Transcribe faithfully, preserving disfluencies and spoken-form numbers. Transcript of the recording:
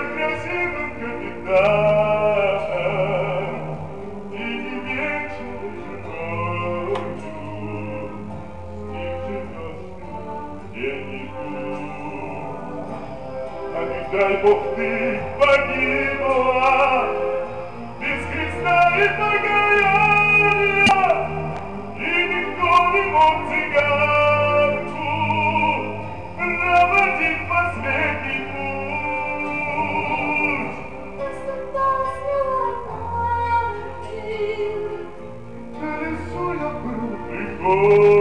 красивым капитан, и не вечер живою, их живешь день и год. А не дай Бог ты погибла, без Христа и покаяния, и никто не мог цыганку проводить последний путь. На лесу я был, и